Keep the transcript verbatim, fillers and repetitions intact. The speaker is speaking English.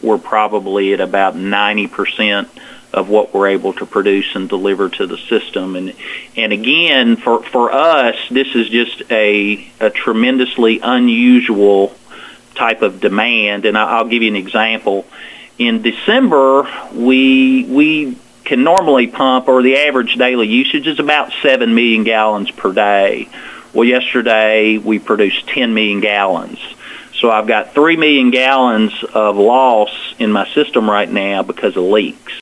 we're probably at about ninety percent of what we're able to produce and deliver to the system. And and again, for, for us, this is just a, a tremendously unusual type of demand. And I'll give you an example. In December, we we can normally pump, or the average daily usage is about seven million gallons per day. Well, yesterday we produced ten million gallons. So I've got three million gallons of loss in my system right now because of leaks.